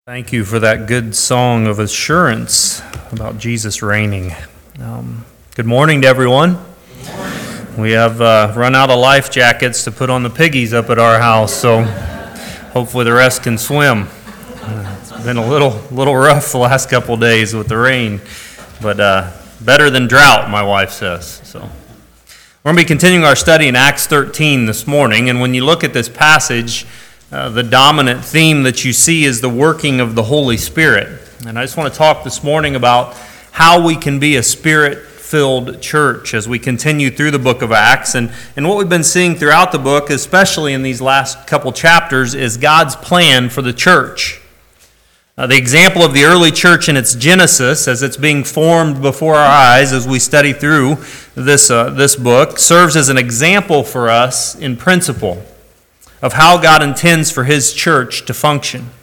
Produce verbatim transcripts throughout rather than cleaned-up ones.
Thank you for that good song of assurance about Jesus reigning. Um, good morning to everyone. Good morning. We have uh, run out of life jackets to put on the piggies up at our house, so hopefully the rest can swim. Uh, it's been a little little rough the last couple of days with the rain, but uh, better than drought, my wife says. So we're going to be continuing our study in Acts thirteen this morning, and when you look at this passage, Uh, the dominant theme that you see is the working of the Holy Spirit. And I just want to talk this morning about how we can be a Spirit-filled church as we continue through the book of Acts. And, and what we've been seeing throughout the book, especially in these last couple chapters, is God's plan for the church. Uh, the example of the early church in its genesis, as it's being formed before our eyes as we study through this, uh, this book, serves as an example for us in principle of how God intends for His church to function.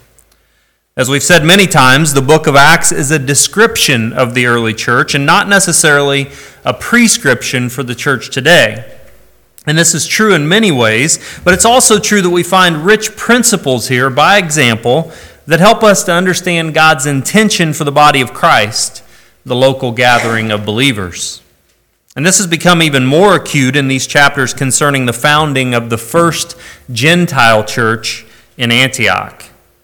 As we've said many times, the book of Acts is a description of the early church and not necessarily a prescription for the church today. And this is true in many ways, but it's also true that we find rich principles here, by example, that help us to understand God's intention for the body of Christ, the local gathering of believers. And this has become even more acute in these chapters concerning the founding of the first Gentile church in Antioch.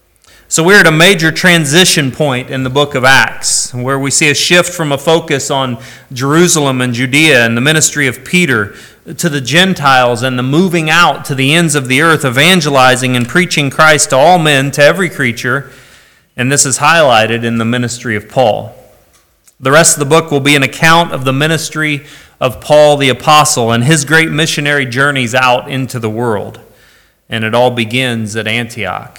So we're at a major transition point in the book of Acts, where we see a shift from a focus on Jerusalem and Judea and the ministry of Peter to the Gentiles and the moving out to the ends of the earth, evangelizing and preaching Christ to all men, to every creature. And this is highlighted in the ministry of Paul. The rest of the book will be an account of the ministry of Paul the Apostle and his great missionary journeys out into the world. And it all begins at Antioch.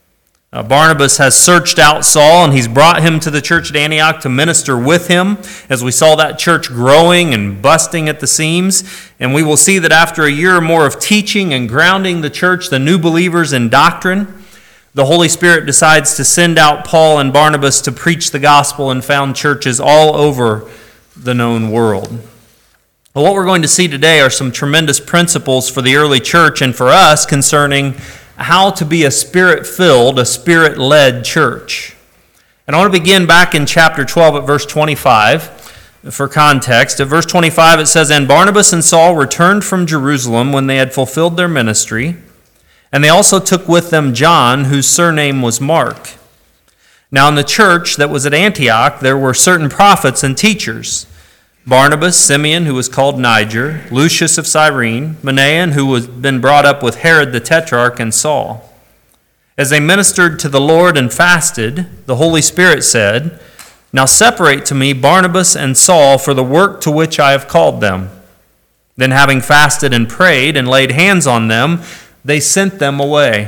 Uh, Barnabas has searched out Saul, and he's brought him to the church at Antioch to minister with him, as we saw that church growing and busting at the seams. And we will see that after a year or more of teaching and grounding the church, the new believers in doctrine, the Holy Spirit decides to send out Paul and Barnabas to preach the gospel and found churches all over the known world. Well, what we're going to see today are some tremendous principles for the early church and for us concerning how to be a Spirit-filled, a Spirit-led church. And I want to begin back in chapter twelve at verse twenty-five for context. At verse twenty-five it says, "And Barnabas and Saul returned from Jerusalem when they had fulfilled their ministry, and they also took with them John, whose surname was Mark. Now in the church that was at Antioch there were certain prophets and teachers, Barnabas, Simeon, who was called Niger, Lucius of Cyrene, Manaen, who had been brought up with Herod the Tetrarch, and Saul. As they ministered to the Lord and fasted, the Holy Spirit said, 'Now separate to me Barnabas and Saul for the work to which I have called them.' Then having fasted and prayed and laid hands on them, they sent them away.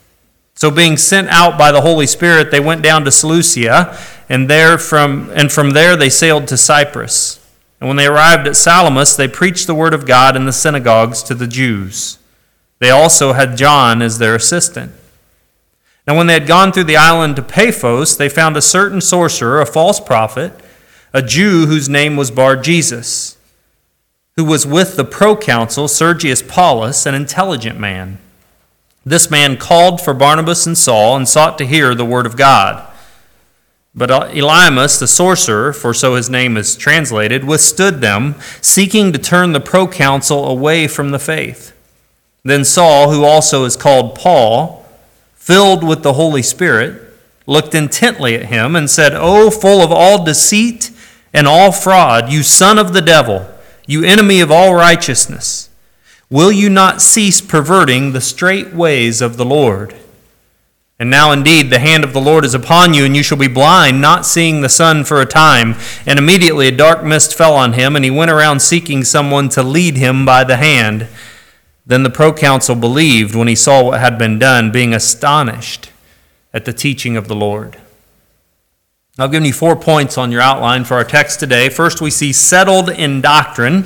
So being sent out by the Holy Spirit, they went down to Seleucia, and there from and from there they sailed to Cyprus. And when they arrived at Salamis, they preached the word of God in the synagogues to the Jews. They also had John as their assistant. Now when they had gone through the island to Paphos, they found a certain sorcerer, a false prophet, a Jew whose name was Bar-Jesus, who was with the proconsul Sergius Paulus, an intelligent man. This man called for Barnabas and Saul and sought to hear the word of God. But Elymas, the sorcerer, for so his name is translated, withstood them, seeking to turn the proconsul away from the faith. Then Saul, who also is called Paul, filled with the Holy Spirit, looked intently at him and said, 'O full of all deceit and all fraud, you son of the devil, you enemy of all righteousness, will you not cease perverting the straight ways of the Lord? And now indeed the hand of the Lord is upon you, and you shall be blind, not seeing the sun for a time.' And immediately a dark mist fell on him, and he went around seeking someone to lead him by the hand. Then the proconsul believed when he saw what had been done, being astonished at the teaching of the Lord." I've given you four points on your outline for our text today. First, we see settled in doctrine.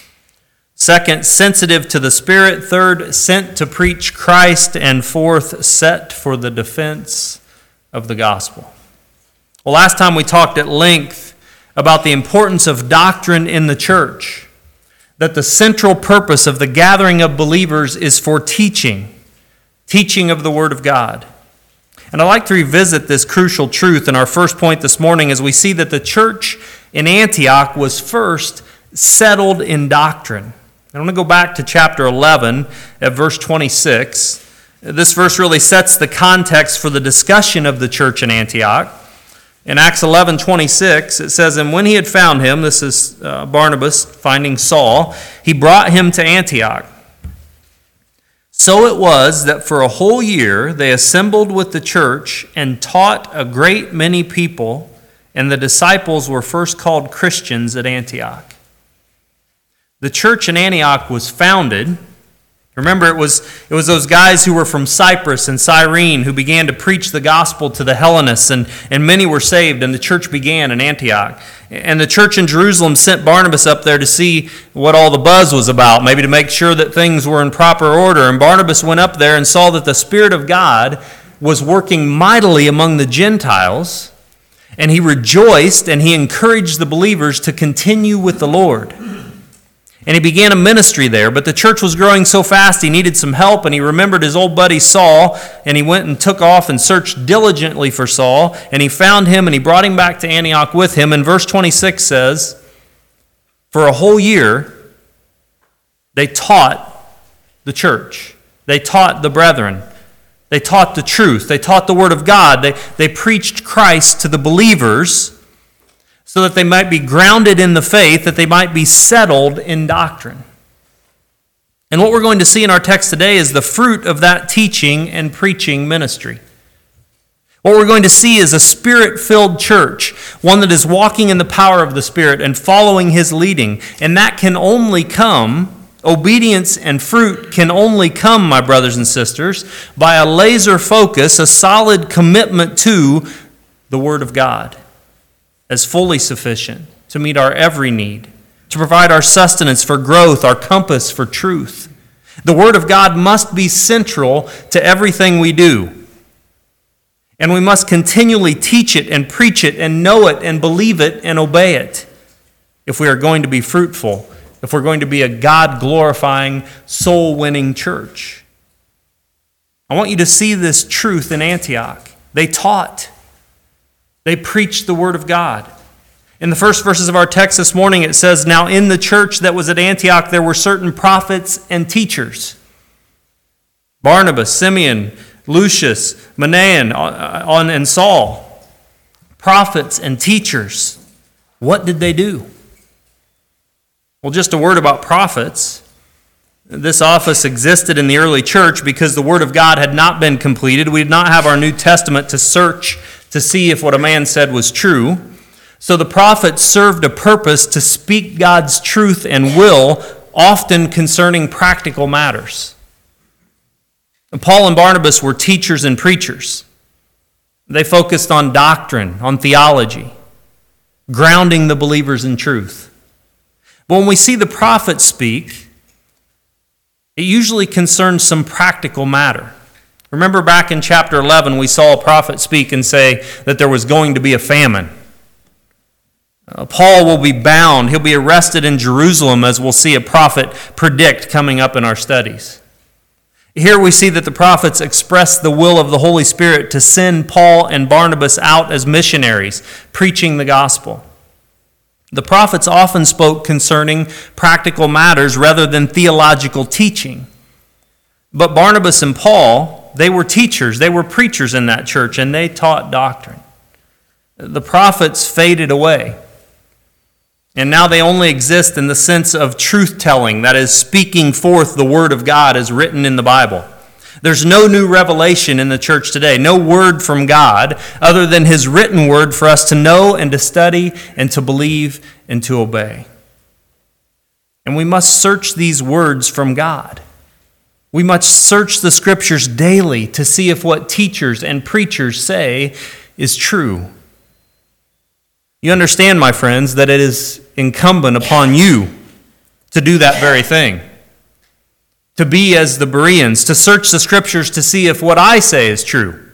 Second, sensitive to the Spirit. Third, sent to preach Christ. And fourth, set for the defense of the gospel. Well, last time we talked at length about the importance of doctrine in the church, that the central purpose of the gathering of believers is for teaching, teaching of the Word of God. And I'd like to revisit this crucial truth in our first point this morning as we see that the church in Antioch was first settled in doctrine. I want to go back to chapter eleven at verse twenty-six. This verse really sets the context for the discussion of the church in Antioch. In Acts eleven twenty-six, it says, "And when he had found him," this is uh, Barnabas finding Saul, "he brought him to Antioch. So it was that for a whole year they assembled with the church and taught a great many people, and the disciples were first called Christians at Antioch." The church in Antioch was founded. Remember, it was, it was those guys who were from Cyprus and Cyrene who began to preach the gospel to the Hellenists, and, and many were saved, and the church began in Antioch. And the church in Jerusalem sent Barnabas up there to see what all the buzz was about, maybe to make sure that things were in proper order. And Barnabas went up there and saw that the Spirit of God was working mightily among the Gentiles, and he rejoiced and he encouraged the believers to continue with the Lord. And he began a ministry there, but the church was growing so fast he needed some help, and he remembered his old buddy Saul, and he went and took off and searched diligently for Saul, and he found him, and he brought him back to Antioch with him. And verse twenty-six says, for a whole year, they taught the church. They taught the brethren. They taught the truth. They taught the word of God. They, they preached Christ to the believers, so that they might be grounded in the faith, that they might be settled in doctrine. And what we're going to see in our text today is the fruit of that teaching and preaching ministry. What we're going to see is a Spirit-filled church, one that is walking in the power of the Spirit and following His leading. And that can only come, obedience and fruit can only come, my brothers and sisters, by a laser focus, a solid commitment to the Word of God as fully sufficient to meet our every need, to provide our sustenance for growth, our compass for truth. The Word of God must be central to everything we do. And we must continually teach it and preach it and know it and believe it and obey it if we are going to be fruitful, if we're going to be a God-glorifying, soul-winning church. I want you to see this truth in Antioch. They taught. They preached the Word of God. In the first verses of our text this morning, it says, "Now in the church that was at Antioch, there were certain prophets and teachers." Barnabas, Simeon, Lucius, Manaen, and Saul. Prophets and teachers. What did they do? Well, just a word about prophets. This office existed in the early church because the Word of God had not been completed. We did not have our New Testament to search to see if what a man said was true. So the prophets served a purpose to speak God's truth and will, often concerning practical matters. And Paul and Barnabas were teachers and preachers. They focused on doctrine, on theology, grounding the believers in truth. But when we see the prophets speak, it usually concerns some practical matter. Remember back in chapter eleven, we saw a prophet speak and say that there was going to be a famine. Uh, Paul will be bound. He'll be arrested in Jerusalem, as we'll see a prophet predict coming up in our studies. Here we see that the prophets express the will of the Holy Spirit to send Paul and Barnabas out as missionaries, preaching the gospel. The prophets often spoke concerning practical matters rather than theological teaching. But Barnabas and Paul, they were teachers, they were preachers in that church, and they taught doctrine. The prophets faded away. And now they only exist in the sense of truth-telling, that is, speaking forth the Word of God as written in the Bible. There's no new revelation in the church today, no word from God other than His written word for us to know and to study and to believe and to obey. And we must search these words from God. We must search the Scriptures daily to see if what teachers and preachers say is true. You understand, my friends, that it is incumbent upon you to do that very thing. To be as the Bereans, to search the Scriptures to see if what I say is true.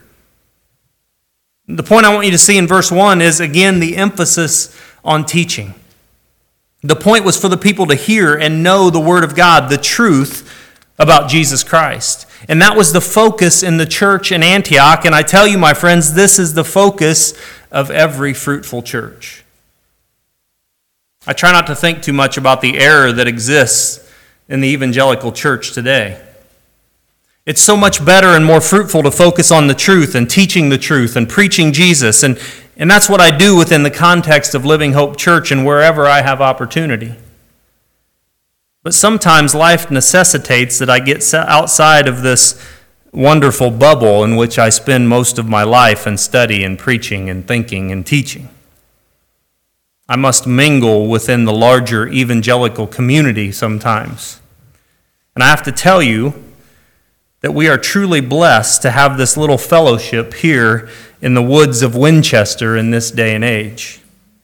The point I want you to see in verse one is, again, the emphasis on teaching. The point was for the people to hear and know the Word of God, the truth, about Jesus Christ. And that was the focus in the church in Antioch. And I tell you, my friends, this is the focus of every fruitful church. I try not to think too much about the error that exists in the evangelical church today. It's so much better and more fruitful to focus on the truth and teaching the truth and preaching Jesus. And, and that's what I do within the context of Living Hope Church and wherever I have opportunity. But sometimes life necessitates that I get outside of this wonderful bubble in which I spend most of my life and study and preaching and thinking and teaching. I must mingle within the larger evangelical community sometimes. And I have to tell you that we are truly blessed to have this little fellowship here in the woods of Winchester in this day and age.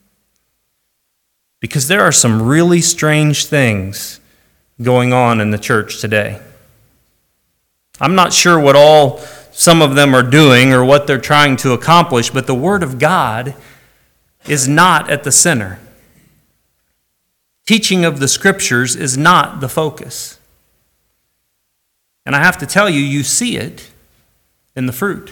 Because there are some really strange things going on in the church today. I'm not sure what all some of them are doing or what they're trying to accomplish, but the Word of God is not at the center. Teaching of the Scriptures is not the focus. And I have to tell you, you see it in the fruit.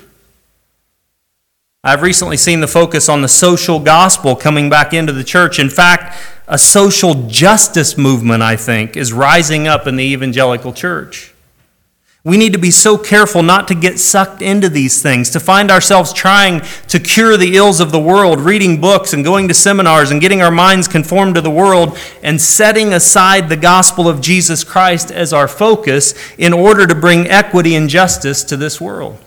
I've recently seen the focus on the social gospel coming back into the church. In fact, a social justice movement, I think, is rising up in the evangelical church. We need to be so careful not to get sucked into these things, to find ourselves trying to cure the ills of the world, reading books and going to seminars and getting our minds conformed to the world and setting aside the gospel of Jesus Christ as our focus in order to bring equity and justice to this world.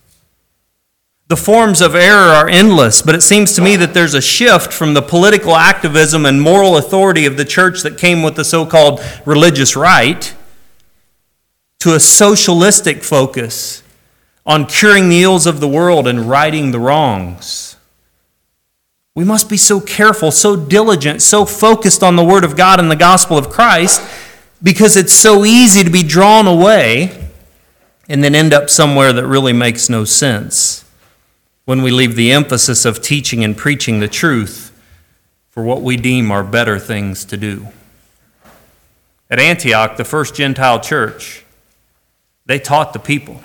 The forms of error are endless, but it seems to me that there's a shift from the political activism and moral authority of the church that came with the so-called religious right to a socialistic focus on curing the ills of the world and righting the wrongs. We must be so careful, so diligent, so focused on the Word of God and the gospel of Christ because it's so easy to be drawn away and then end up somewhere that really makes no sense when we leave the emphasis of teaching and preaching the truth for what we deem are better things to do. At Antioch, the first Gentile church, they taught the people.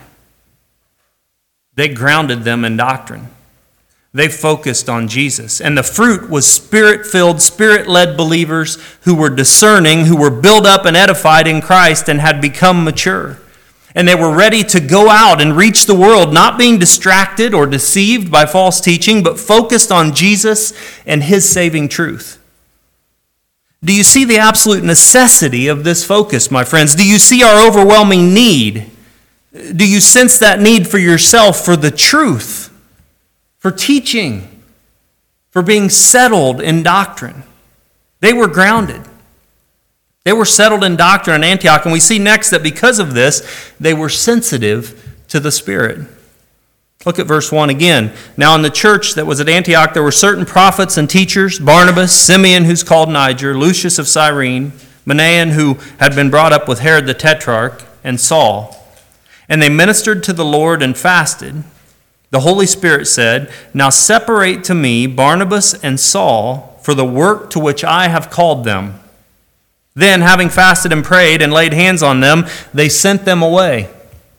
They grounded them in doctrine. They focused on Jesus. And the fruit was Spirit-filled, Spirit-led believers who were discerning, who were built up and edified in Christ and had become mature. And they were ready to go out and reach the world, not being distracted or deceived by false teaching, but focused on Jesus and His saving truth. Do you see the absolute necessity of this focus, my friends? Do you see our overwhelming need? Do you sense that need for yourself, for the truth, for teaching, for being settled in doctrine? They were grounded. They were settled in doctrine in Antioch, and we see next that because of this, they were sensitive to the Spirit. Look at verse one again. Now in the church that was at Antioch, there were certain prophets and teachers, Barnabas, Simeon, who's called Niger, Lucius of Cyrene, Manaen, who had been brought up with Herod the Tetrarch, and Saul. And they ministered to the Lord and fasted. The Holy Spirit said, "Now separate to me Barnabas and Saul for the work to which I have called them." Then, having fasted and prayed and laid hands on them, they sent them away.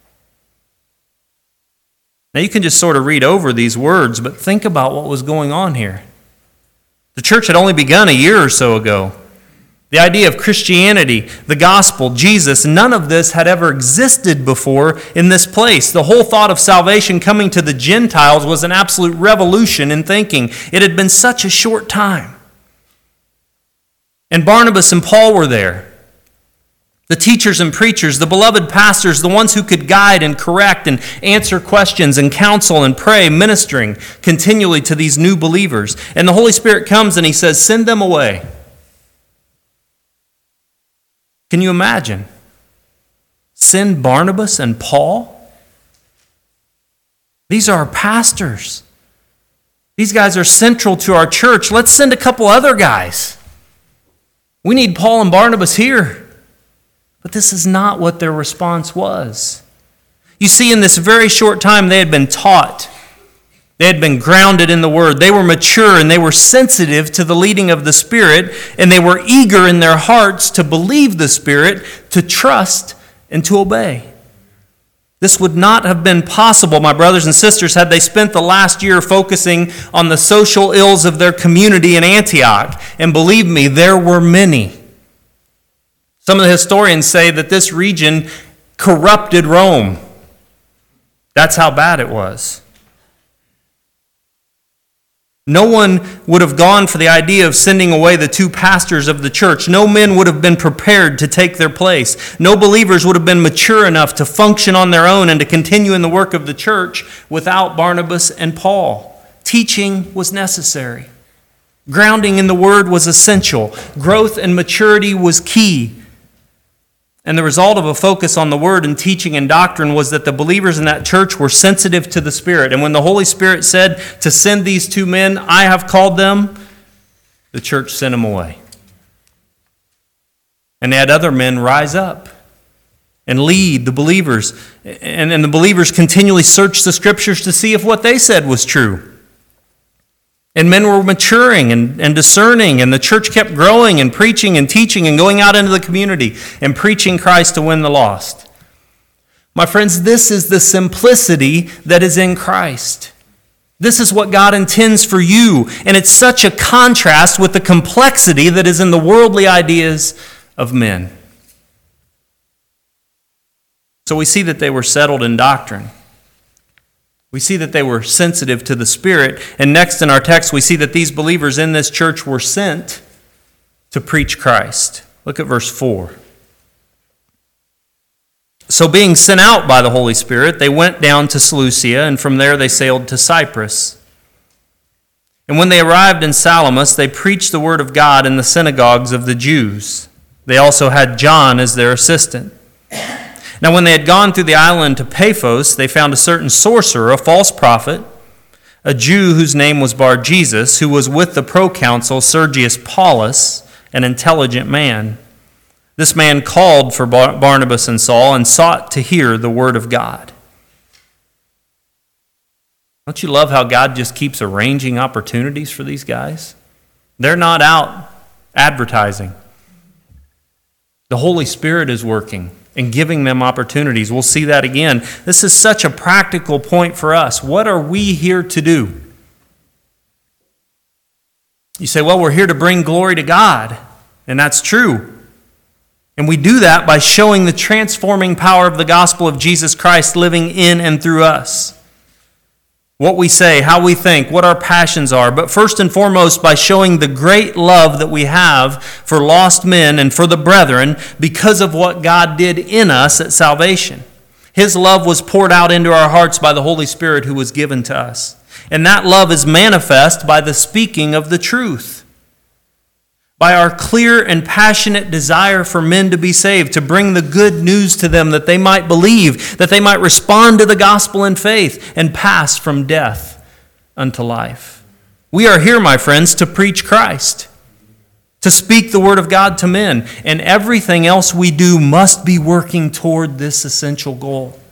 Now you can just sort of read over these words, but think about what was going on here. The church had only begun a year or so ago. The idea of Christianity, the gospel, Jesus, none of this had ever existed before in this place. The whole thought of salvation coming to the Gentiles was an absolute revolution in thinking. It had been such a short time. And Barnabas and Paul were there. The teachers and preachers, the beloved pastors, the ones who could guide and correct and answer questions and counsel and pray, ministering continually to these new believers. And the Holy Spirit comes and He says, send them away. Can you imagine? Send Barnabas and Paul? These are our pastors. These guys are central to our church. Let's send a couple other guys. We need Paul and Barnabas here. But this is not what their response was. You see, in this very short time, they had been taught. They had been grounded in the Word. They were mature and they were sensitive to the leading of the Spirit, and they were eager in their hearts to believe the Spirit, to trust and to obey. This would not have been possible, my brothers and sisters, had they spent the last year focusing on the social ills of their community in Antioch. And believe me, there were many. Some of the historians say that this region corrupted Rome. That's how bad it was. No one would have gone for the idea of sending away the two pastors of the church. No men would have been prepared to take their place. No believers would have been mature enough to function on their own and to continue in the work of the church without Barnabas and Paul. Teaching was necessary. Grounding in the Word was essential. Growth and maturity was key. And the result of a focus on the Word and teaching and doctrine was that the believers in that church were sensitive to the Spirit. And when the Holy Spirit said to send these two men, I have called them, the church sent them away. And they had other men rise up and lead the believers. And, and the believers continually searched the Scriptures to see if what they said was true. And men were maturing and, and discerning, and the church kept growing and preaching and teaching and going out into the community and preaching Christ to win the lost. My friends, this is the simplicity that is in Christ. This is what God intends for you, and it's such a contrast with the complexity that is in the worldly ideas of men. So we see that they were settled in doctrine. We see that they were sensitive to the Spirit. And next in our text, we see that these believers in this church were sent to preach Christ. Look at verse four. So being sent out by the Holy Spirit, they went down to Seleucia, and from there they sailed to Cyprus. And when they arrived in Salamis, they preached the word of God in the synagogues of the Jews. They also had John as their assistant. Now when they had gone through the island to Paphos, they found a certain sorcerer, a false prophet, a Jew whose name was Bar-Jesus, who was with the proconsul Sergius Paulus, an intelligent man. This man called for Bar- Barnabas and Saul and sought to hear the word of God. Don't you love how God just keeps arranging opportunities for these guys? They're not out advertising. The Holy Spirit is working and giving them opportunities. We'll see that again. This is such a practical point for us. What are we here to do? You say, well, we're here to bring glory to God. And that's true. And we do that by showing the transforming power of the gospel of Jesus Christ living in and through us. What we say, how we think, what our passions are, but first and foremost by showing the great love that we have for lost men and for the brethren because of what God did in us at salvation. His love was poured out into our hearts by the Holy Spirit who was given to us. And that love is manifest by the speaking of the truth. By our clear and passionate desire for men to be saved, to bring the good news to them that they might believe, that they might respond to the gospel in faith and pass from death unto life. We are here, my friends, to preach Christ, to speak the word of God to men, and everything else we do must be working toward this essential goal.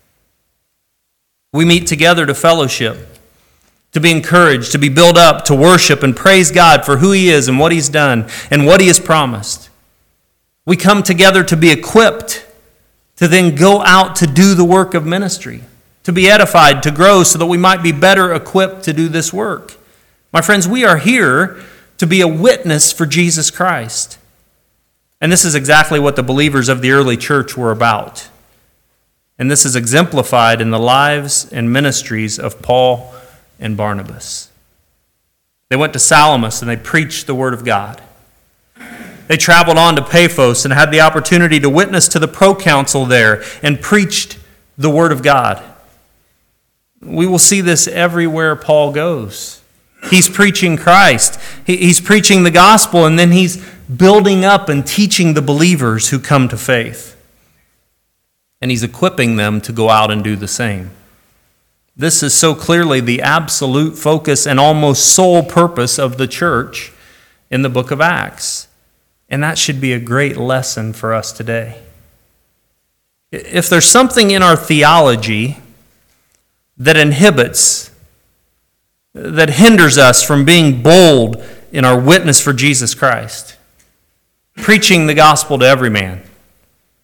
We meet together to fellowship, to be encouraged, to be built up, to worship and praise God for who He is and what He's done and what He has promised. We come together to be equipped to then go out to do the work of ministry, to be edified, to grow so that we might be better equipped to do this work. My friends, we are here to be a witness for Jesus Christ. And this is exactly what the believers of the early church were about. And this is exemplified in the lives and ministries of Paul and Barnabas. They went to Salamis and they preached the word of God. They traveled on to Paphos and had the opportunity to witness to the proconsul there and preached the word of God. We will see this everywhere Paul goes. He's preaching Christ. He's preaching the gospel, and then he's building up and teaching the believers who come to faith. And he's equipping them to go out and do the same. This is so clearly the absolute focus and almost sole purpose of the church in the book of Acts. And that should be a great lesson for us today. If there's something in our theology that inhibits, that hinders us from being bold in our witness for Jesus Christ, preaching the gospel to every man,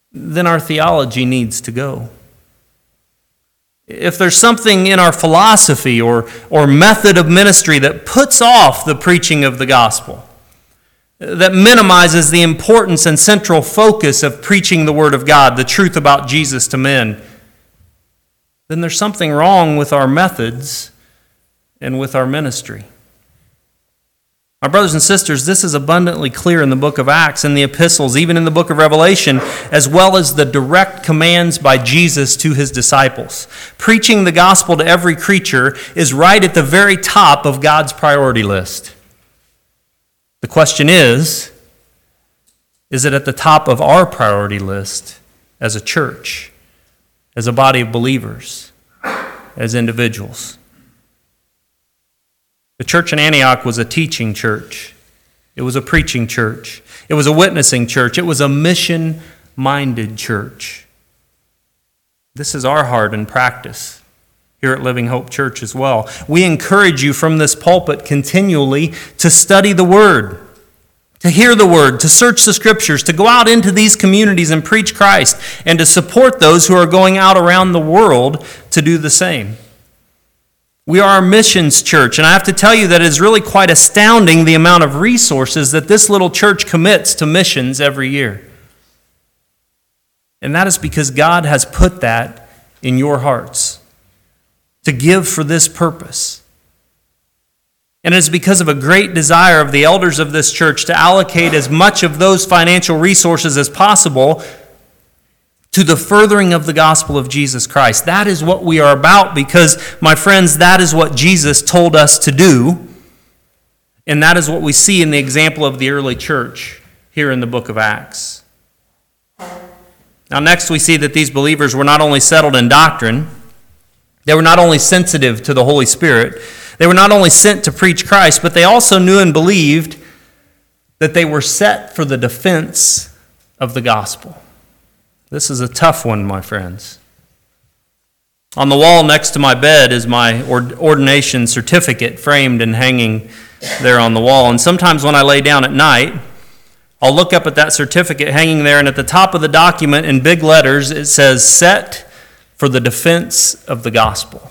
then our theology needs to go. If there's something in our philosophy or, or method of ministry that puts off the preaching of the gospel, that minimizes the importance and central focus of preaching the Word of God, the truth about Jesus to men, then there's something wrong with our methods and with our ministry. My brothers and sisters, this is abundantly clear in the book of Acts, in the epistles, even in the book of Revelation, as well as the direct commands by Jesus to his disciples. Preaching the gospel to every creature is right at the very top of God's priority list. The question is, is it at the top of our priority list as a church, as a body of believers, as individuals? The church in Antioch was a teaching church. It was a preaching church. It was a witnessing church. It was a mission-minded church. This is our heart and practice here at Living Hope Church as well. We encourage you from this pulpit continually to study the Word, to hear the Word, to search the Scriptures, to go out into these communities and preach Christ, and to support those who are going out around the world to do the same. We are a missions church, and I have to tell you that it is really quite astounding the amount of resources that this little church commits to missions every year. And that is because God has put that in your hearts to give for this purpose. And it is because of a great desire of the elders of this church to allocate as much of those financial resources as possible to the furthering of the gospel of Jesus Christ. That is what we are about because, my friends, that is what Jesus told us to do. And that is what we see in the example of the early church here in the book of Acts. Now, next we see that these believers were not only settled in doctrine, they were not only sensitive to the Holy Spirit, they were not only sent to preach Christ, but they also knew and believed that they were set for the defense of the gospel. This is a tough one, my friends. On the wall next to my bed is my ordination certificate framed and hanging there on the wall. And sometimes when I lay down at night, I'll look up at that certificate hanging there, and at the top of the document in big letters it says, "Set for the defense of the gospel."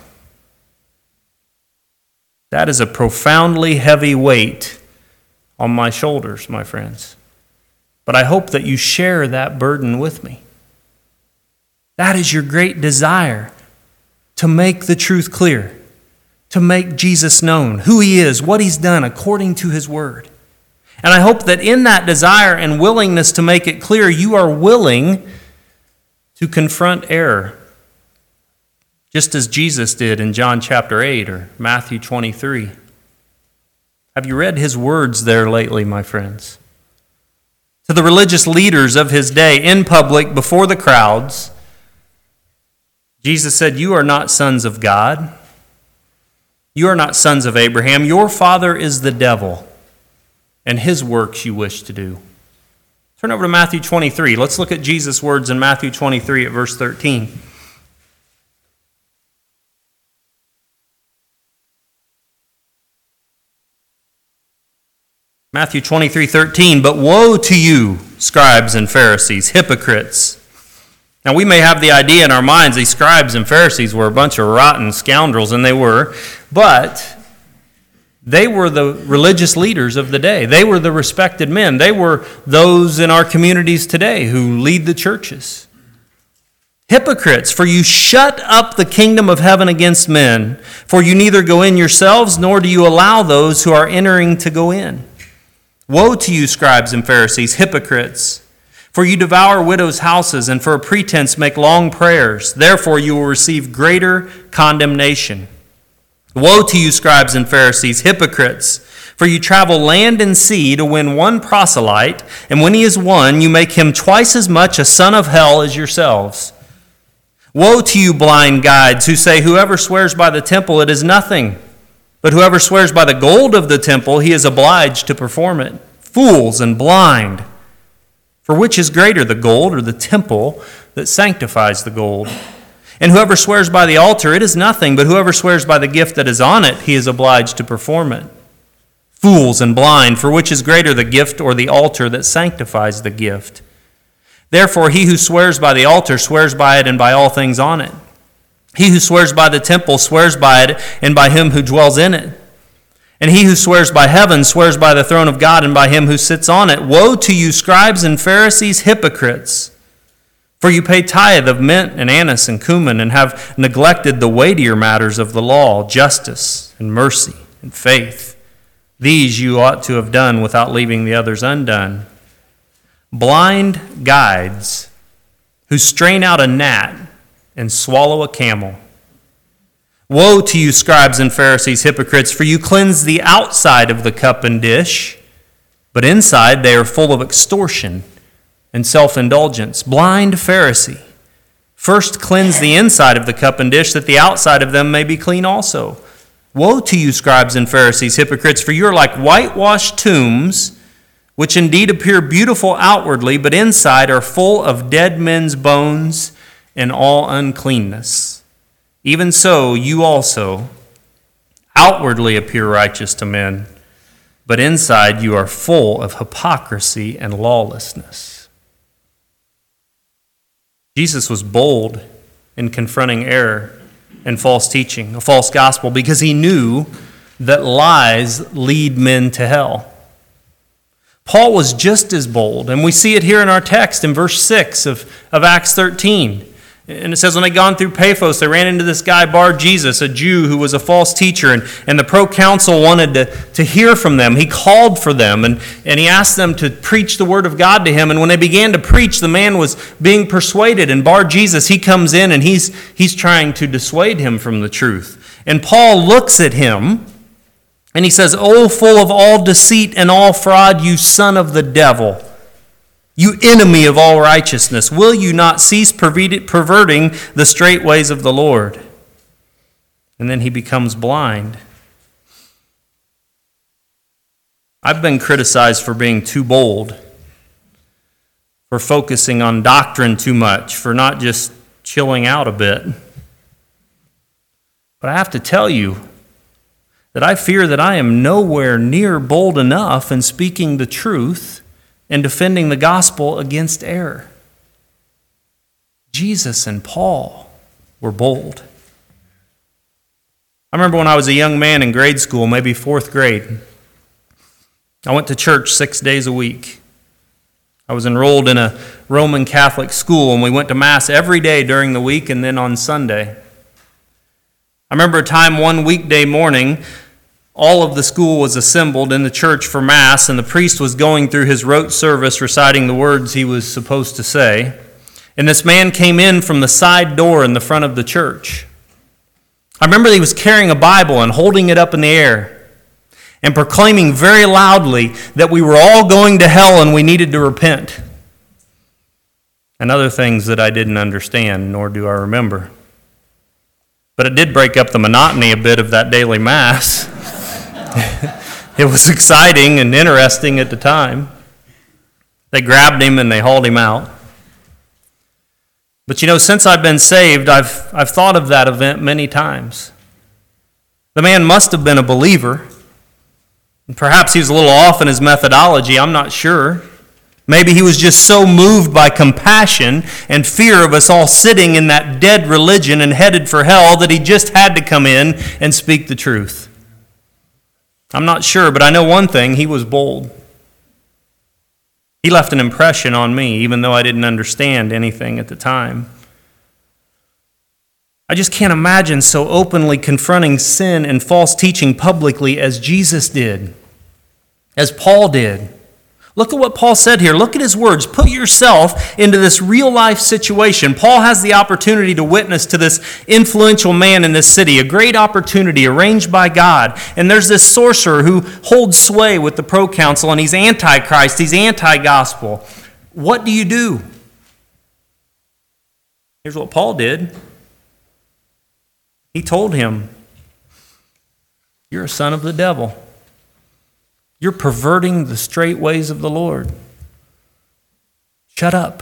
That is a profoundly heavy weight on my shoulders, my friends. But I hope that you share that burden with me. That is your great desire, to make the truth clear, to make Jesus known, who he is, what he's done according to his word. And I hope that in that desire and willingness to make it clear, you are willing to confront error, just as Jesus did in John chapter eight or Matthew twenty-three. Have you read his words there lately, my friends? To the religious leaders of his day, in public, before the crowds, Jesus said, "You are not sons of God. You are not sons of Abraham. Your father is the devil, and his works you wish to do." Turn over to Matthew twenty-three. Let's look at Jesus' words in Matthew twenty-three at verse thirteen. Matthew twenty-three thirteen, "But woe to you, scribes and Pharisees, hypocrites." Now, we may have the idea in our minds these scribes and Pharisees were a bunch of rotten scoundrels, and they were, but they were the religious leaders of the day. They were the respected men. They were those in our communities today who lead the churches. "Hypocrites, for you shut up the kingdom of heaven against men, for you neither go in yourselves, nor do you allow those who are entering to go in. Woe to you, scribes and Pharisees, hypocrites! For you devour widows' houses, and for a pretense make long prayers. Therefore you will receive greater condemnation. Woe to you, scribes and Pharisees, hypocrites! For you travel land and sea to win one proselyte, and when he is won, you make him twice as much a son of hell as yourselves. Woe to you, blind guides, who say, whoever swears by the temple, it is nothing. But whoever swears by the gold of the temple, he is obliged to perform it. Fools and blind! For which is greater, the gold or the temple that sanctifies the gold? And whoever swears by the altar, it is nothing, but whoever swears by the gift that is on it, he is obliged to perform it. Fools and blind, for which is greater, the gift or the altar that sanctifies the gift? Therefore, he who swears by the altar swears by it and by all things on it. He who swears by the temple swears by it and by him who dwells in it. And he who swears by heaven swears by the throne of God and by him who sits on it. Woe to you, scribes and Pharisees, hypocrites! For you pay tithe of mint and anise and cumin, and have neglected the weightier matters of the law, justice and mercy and faith. These you ought to have done without leaving the others undone. Blind guides who strain out a gnat and swallow a camel. Woe to you, scribes and Pharisees, hypocrites, for you cleanse the outside of the cup and dish, but inside they are full of extortion and self-indulgence. Blind Pharisee, first cleanse the inside of the cup and dish, that the outside of them may be clean also. Woe to you, scribes and Pharisees, hypocrites, for you are like whitewashed tombs, which indeed appear beautiful outwardly, but inside are full of dead men's bones and all uncleanness. Even so, you also outwardly appear righteous to men, but inside you are full of hypocrisy and lawlessness. Jesus was bold in confronting error and false teaching, a false gospel, because he knew that lies lead men to hell. Paul was just as bold, and we see it here in our text in verse six of, of Acts thirteen. And it says, when they gone through Paphos, they ran into this guy, Bar-Jesus, a Jew who was a false teacher, and, and the proconsul wanted to, to hear from them. He called for them, and, and he asked them to preach the word of God to him. And when they began to preach, the man was being persuaded, and Bar-Jesus, he comes in, and he's, he's trying to dissuade him from the truth. And Paul looks at him, and he says, "O full of all deceit and all fraud, you son of the devil, you enemy of all righteousness, will you not cease perverting the straight ways of the Lord?" And then he becomes blind. I've been criticized for being too bold, for focusing on doctrine too much, for not just chilling out a bit. But I have to tell you that I fear that I am nowhere near bold enough in speaking the truth and defending the gospel against error. Jesus and Paul were bold. I remember when I was a young man in grade school, maybe fourth grade, I went to church six days a week. I was enrolled in a Roman Catholic school, and we went to Mass every day during the week and then on Sunday. I remember a time one weekday morning, all of the school was assembled in the church for Mass, and the priest was going through his rote service reciting the words he was supposed to say. And this man came in from the side door in the front of the church. I remember he was carrying a Bible and holding it up in the air and proclaiming very loudly that we were all going to hell and we needed to repent. And other things that I didn't understand, nor do I remember. But it did break up the monotony a bit of that daily Mass. It was exciting and interesting at the time. They grabbed him and they hauled him out. But you know, since I've been saved, I've, I've thought of that event many times. The man must have been a believer. And perhaps he was a little off in his methodology, I'm not sure. Maybe he was just so moved by compassion and fear of us all sitting in that dead religion and headed for hell that he just had to come in and speak the truth. I'm not sure, but I know one thing: he was bold. He left an impression on me, even though I didn't understand anything at the time. I just can't imagine so openly confronting sin and false teaching publicly as Jesus did, as Paul did. Look at what Paul said here. Look at his words. Put yourself into this real-life situation. Paul has the opportunity to witness to this influential man in this city, a great opportunity arranged by God. And there's this sorcerer who holds sway with the proconsul, and he's anti-Christ, he's anti-gospel. What do you do? Here's what Paul did. He told him, "You're a son of the devil. You're perverting the straight ways of the Lord. Shut up."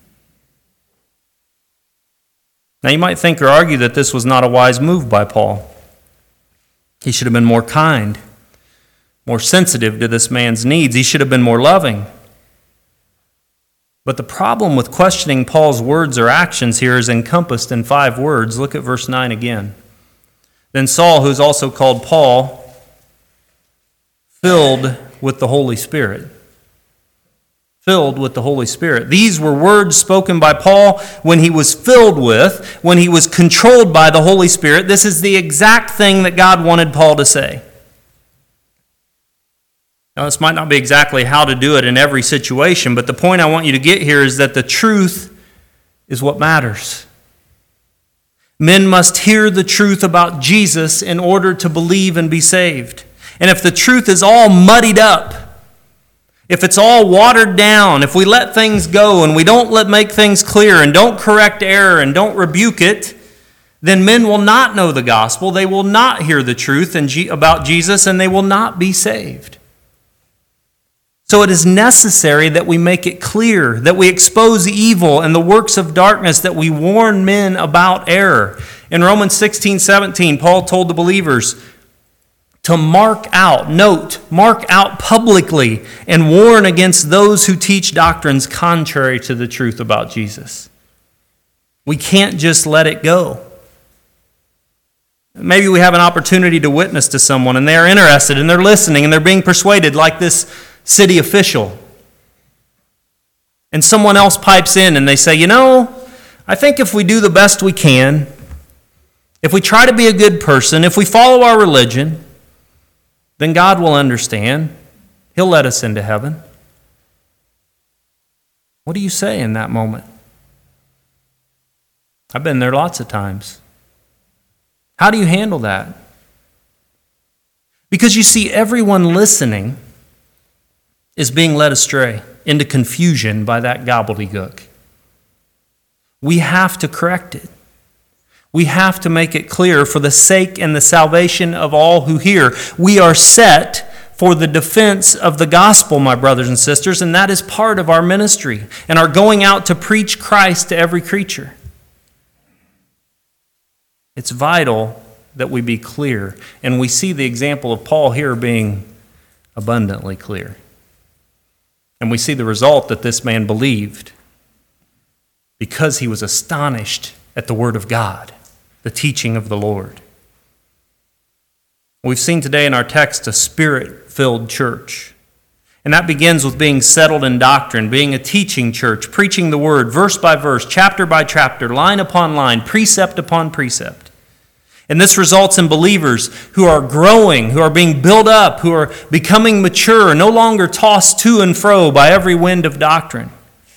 Now you might think or argue that this was not a wise move by Paul. He should have been more kind, more sensitive to this man's needs. He should have been more loving. But the problem with questioning Paul's words or actions here is encompassed in five words. Look at verse nine again. Then Saul, who's also called Paul, filled with the Holy Spirit. Filled with the Holy Spirit. These were words spoken by Paul when he was filled with, when he was controlled by the Holy Spirit. This is the exact thing that God wanted Paul to say. Now, this might not be exactly how to do it in every situation, but the point I want you to get here is that the truth is what matters. Men must hear the truth about Jesus in order to believe and be saved. And if the truth is all muddied up, if it's all watered down, if we let things go and we don't let make things clear and don't correct error and don't rebuke it, then men will not know the gospel, they will not hear the truth and G- about Jesus, and they will not be saved. So it is necessary that we make it clear, that we expose evil and the works of darkness, that we warn men about error. In Romans sixteen seventeen, Paul told the believers to mark out, note, mark out publicly and warn against those who teach doctrines contrary to the truth about Jesus. We can't just let it go. Maybe we have an opportunity to witness to someone and they're interested and they're listening and they're being persuaded like this city official. And someone else pipes in and they say, you know, I think if we do the best we can, if we try to be a good person, if we follow our religion, then God will understand. He'll let us into heaven. What do you say in that moment? I've been there lots of times. How do you handle that? Because you see, everyone listening is being led astray into confusion by that gobbledygook. We have to correct it. We have to make it clear for the sake and the salvation of all who hear. We are set for the defense of the gospel, my brothers and sisters, and that is part of our ministry and our going out to preach Christ to every creature. It's vital that we be clear, and we see the example of Paul here being abundantly clear. And we see the result that this man believed because he was astonished at the word of God, the teaching of the Lord. We've seen today in our text a spirit-filled church. And that begins with being settled in doctrine, being a teaching church, preaching the word verse by verse, chapter by chapter, line upon line, precept upon precept. And this results in believers who are growing, who are being built up, who are becoming mature, no longer tossed to and fro by every wind of doctrine.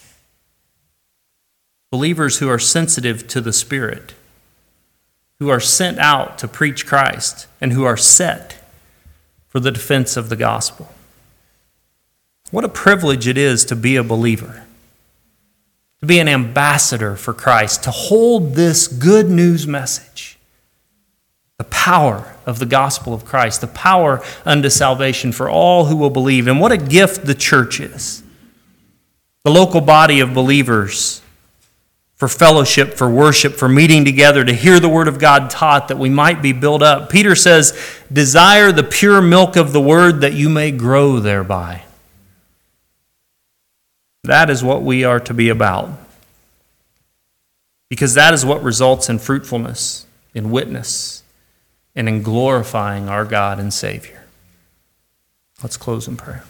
Believers who are sensitive to the Spirit, who are sent out to preach Christ, and who are set for the defense of the gospel. What a privilege it is to be a believer, to be an ambassador for Christ, to hold this good news message, the power of the gospel of Christ, the power unto salvation for all who will believe. And what a gift the church is. The local body of believers for fellowship, for worship, for meeting together, to hear the word of God taught that we might be built up. Peter says, desire the pure milk of the word that you may grow thereby. That is what we are to be about. Because that is what results in fruitfulness, in witness, and in glorifying our God and Savior. Let's close in prayer.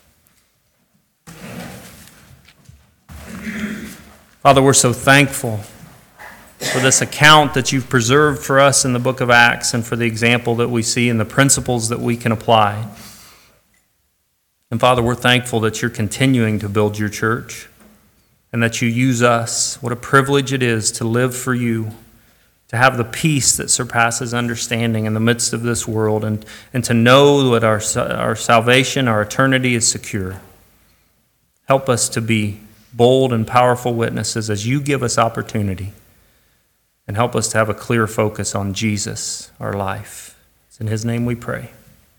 Father, we're so thankful for this account that you've preserved for us in the book of Acts and for the example that we see and the principles that we can apply. And Father, we're thankful that you're continuing to build your church and that you use us. What a privilege it is to live for you, to have the peace that surpasses understanding in the midst of this world, and, and to know that our, our salvation, our eternity is secure. Help us to be bold and powerful witnesses as you give us opportunity, and help us to have a clear focus on Jesus, our life. It's in his name we pray.